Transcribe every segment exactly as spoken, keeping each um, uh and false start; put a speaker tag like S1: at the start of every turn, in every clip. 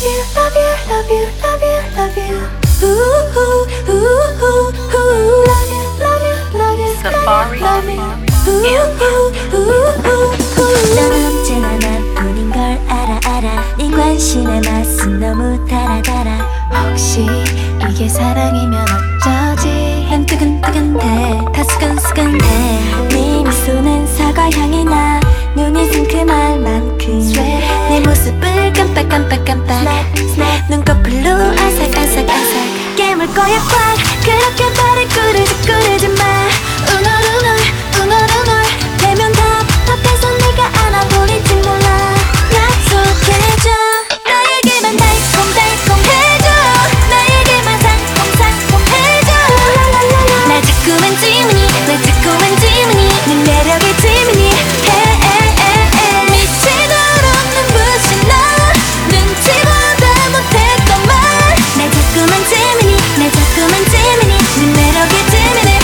S1: you, love you, love you, love you, love you. Ooh, ooh, ooh, ooh, ooh. Love you, love you, love you,
S2: Safari.
S1: love you. Ooh, ooh, ooh, ooh, ooh.
S3: 넌 언제나 나뿐인 걸 알아 알아. 네 관심의 맛은 너무 달아 달아.
S1: 혹시 이게 사랑이면 어쩌지? 난 뜨근뜨근해, 다 수근수근해.
S3: 네 미소는 사과 향이 나. 눈이 상큼할 만큼 내 모습을 깜빡깜빡깜빡. 눈꺼풀로 아삭아삭아삭 깨물 거야 꽉. 그렇게 말을 꾸르지 꾸르지 마. 우놀우놀 우놀우놀 되면 답답해서 네가 안아버릴지 몰라. 약속해줘 나에게만 달콤달콤해줘. 나에게만 상콤상콤해줘. 날 자꾸만 지문이 날 자꾸만 지문이 네 매력에 지문이 헤헤헤헤 미치도록 눈부신 너 눈치보다 못했건만. 날 자꾸만 지문이 날 자꾸만 지문이 네 매력에 지문이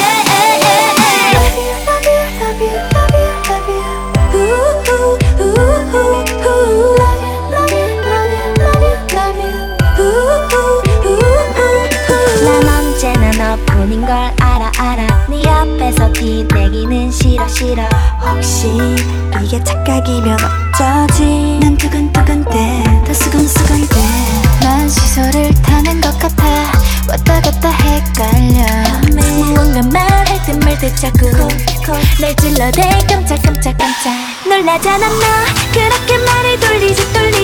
S3: 헤헤헤헤
S1: Love you, love you, love you, love you. Ooh, ooh, ooh, ooh, ooh. Love you, love you, love you, love you, love you. Ooh, ooh, ooh, ooh, ooh.
S3: 난 언제나 너뿐인 걸 알아 알아. 네 옆에서 뒤내기는 싫어 싫어. 혹시 이게 착각이면 어쩌지?
S1: 난 두근두근대, 더 수근수근대. 난 시소를 타는 것 같아. 왔다 갔다 헷갈려.
S3: 무언가 말할 듯 말 듯 자꾸 날 찔러대 깜짝깜짝깜짝. 놀라잖아 너 그렇게 말을 돌리지 돌리지.